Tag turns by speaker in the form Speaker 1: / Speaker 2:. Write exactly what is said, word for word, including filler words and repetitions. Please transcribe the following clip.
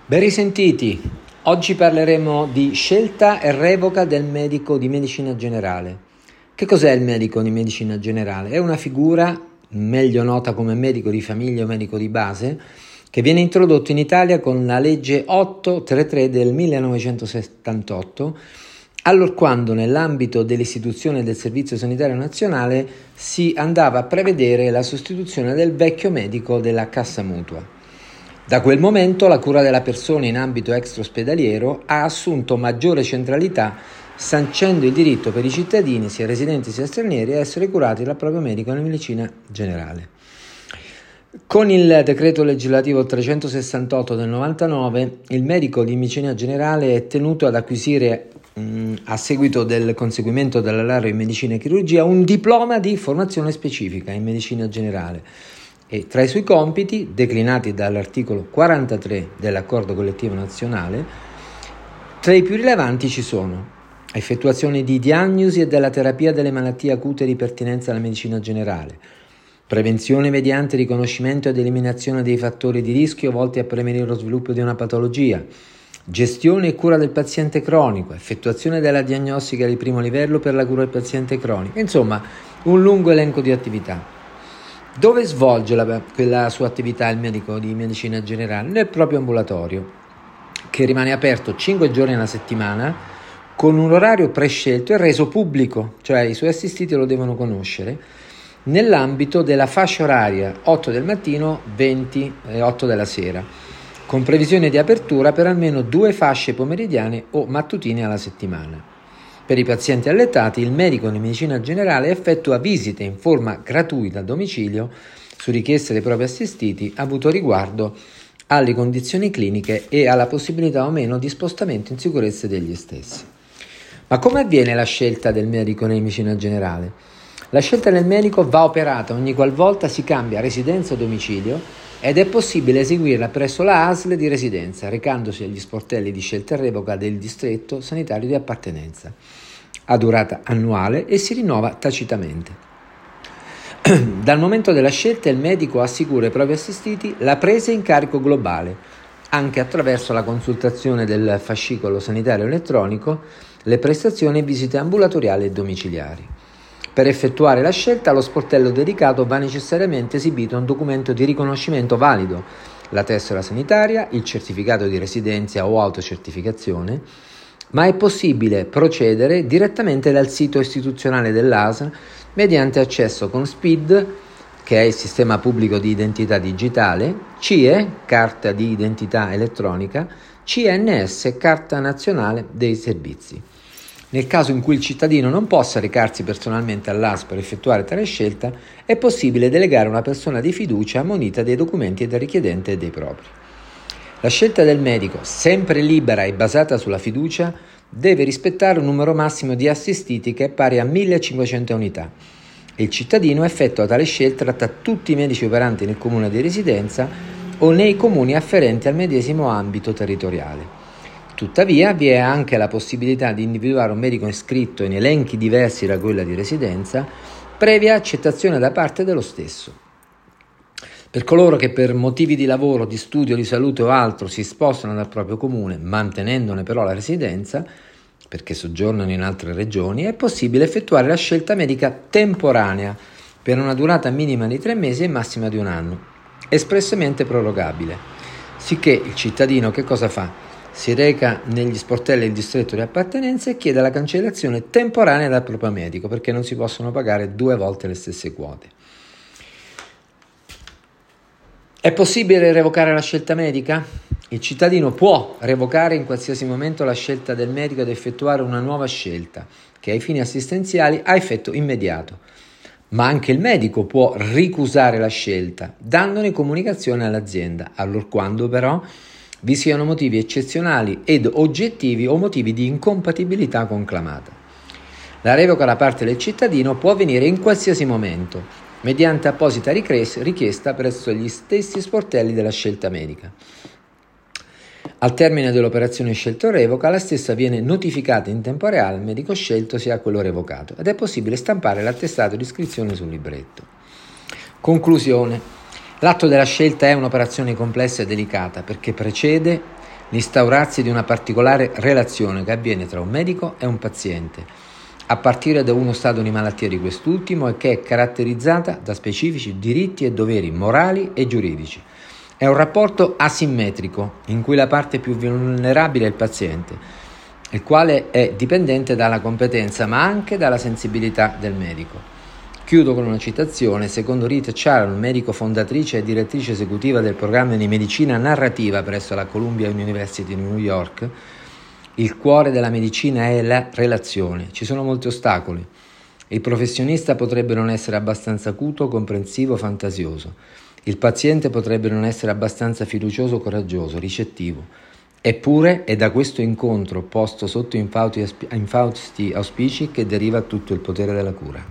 Speaker 1: Ben risentiti, oggi parleremo di scelta e revoca del medico di medicina generale. Che cos'è il medico di medicina generale? È una figura, meglio nota come medico di famiglia o medico di base, che viene introdotto in Italia con la legge ottocentotrentatré del millenovecentosettantotto, allorquando nell'ambito dell'istituzione del Servizio Sanitario Nazionale si andava a prevedere la sostituzione del vecchio medico della Cassa Mutua. Da quel momento la cura della persona in ambito extraospedaliero ha assunto maggiore centralità, sancendo il diritto per i cittadini, sia residenti sia stranieri, a essere curati dal proprio medico di medicina generale. Con il decreto legislativo trecentosessantotto del novantanove, il medico di medicina generale è tenuto ad acquisire, mh, a seguito del conseguimento della laurea in medicina e chirurgia, un diploma di formazione specifica in medicina generale. E tra i suoi compiti, declinati dall'articolo quarantatré dell'accordo collettivo nazionale, tra i più rilevanti ci sono effettuazione di diagnosi e della terapia delle malattie acute di pertinenza alla medicina generale, prevenzione mediante riconoscimento ed eliminazione dei fattori di rischio volti a prevenire lo sviluppo di una patologia, gestione e cura del paziente cronico, effettuazione della diagnostica di primo livello per la cura del paziente cronico, insomma un lungo elenco di attività. Dove svolge la, la sua attività il medico di medicina generale? Nel proprio ambulatorio, che rimane aperto cinque giorni alla settimana con un orario prescelto e reso pubblico, cioè i suoi assistiti lo devono conoscere, nell'ambito della fascia oraria otto del mattino, venti e otto della sera, con previsione di apertura per almeno due fasce pomeridiane o mattutine alla settimana. Per i pazienti allettati, il medico di medicina generale effettua visite in forma gratuita a domicilio su richiesta dei propri assistiti, avuto riguardo alle condizioni cliniche e alla possibilità o meno di spostamento in sicurezza degli stessi. Ma come avviene la scelta del medico di medicina generale? La scelta del medico va operata ogni qualvolta si cambia residenza o domicilio ed è possibile eseguirla presso la A S L di residenza, recandosi agli sportelli di scelta e revoca del distretto sanitario di appartenenza. Ha durata annuale e si rinnova tacitamente. Dal momento della scelta il medico assicura ai propri assistiti la presa in carico globale, anche attraverso la consultazione del fascicolo sanitario elettronico, le prestazioni e visite ambulatoriali e domiciliari. Per effettuare la scelta, allo sportello dedicato va necessariamente esibito un documento di riconoscimento valido, la tessera sanitaria, il certificato di residenza o autocertificazione, ma è possibile procedere direttamente dal sito istituzionale dell'A S L mediante accesso con SPID, che è il sistema pubblico di identità digitale, C I E, carta di identità elettronica, C N S, carta nazionale dei servizi. Nel caso in cui il cittadino non possa recarsi personalmente all'A S L per effettuare tale scelta, è possibile delegare una persona di fiducia ammonita dei documenti del richiedente e dei propri. La scelta del medico, sempre libera e basata sulla fiducia, deve rispettare un numero massimo di assistiti che è pari a millecinquecento unità. Il cittadino effettua tale scelta tra tutti i medici operanti nel comune di residenza o nei comuni afferenti al medesimo ambito territoriale. Tuttavia, vi è anche la possibilità di individuare un medico iscritto in elenchi diversi da quella di residenza, previa accettazione da parte dello stesso. Per coloro che per motivi di lavoro, di studio, di salute o altro si spostano dal proprio comune, mantenendone però la residenza, perché soggiornano in altre regioni, è possibile effettuare la scelta medica temporanea per una durata minima di tre mesi e massima di un anno, espressamente prorogabile. Sicché il cittadino che cosa fa? Si reca negli sportelli del distretto di appartenenza e chiede la cancellazione temporanea dal proprio medico, perché non si possono pagare due volte le stesse quote. È possibile revocare la scelta medica? Il cittadino può revocare in qualsiasi momento la scelta del medico ed effettuare una nuova scelta, che ai fini assistenziali ha effetto immediato. Ma anche il medico può ricusare la scelta, dandone comunicazione all'azienda, allorquando però vi siano motivi eccezionali ed oggettivi o motivi di incompatibilità conclamata. La revoca da parte del cittadino può avvenire in qualsiasi momento, mediante apposita richiesta presso gli stessi sportelli della scelta medica. Al termine dell'operazione scelta o revoca, la stessa viene notificata in tempo reale al medico scelto sia quello revocato ed è possibile stampare l'attestato di iscrizione sul libretto. Conclusione. L'atto della scelta è un'operazione complessa e delicata perché precede l'instaurarsi di una particolare relazione che avviene tra un medico e un paziente, a partire da uno stato di malattia di quest'ultimo e che è caratterizzata da specifici diritti e doveri morali e giuridici. È un rapporto asimmetrico in cui la parte più vulnerabile è il paziente, il quale è dipendente dalla competenza ma anche dalla sensibilità del medico. Chiudo con una citazione. Secondo Rita Charon, medico fondatrice e direttrice esecutiva del programma di medicina narrativa presso la Columbia University di New York, il cuore della medicina è la relazione. Ci sono molti ostacoli. Il professionista potrebbe non essere abbastanza acuto, comprensivo, fantasioso. Il paziente potrebbe non essere abbastanza fiducioso, coraggioso, ricettivo. Eppure è da questo incontro posto sotto infausti auspici che deriva tutto il potere della cura.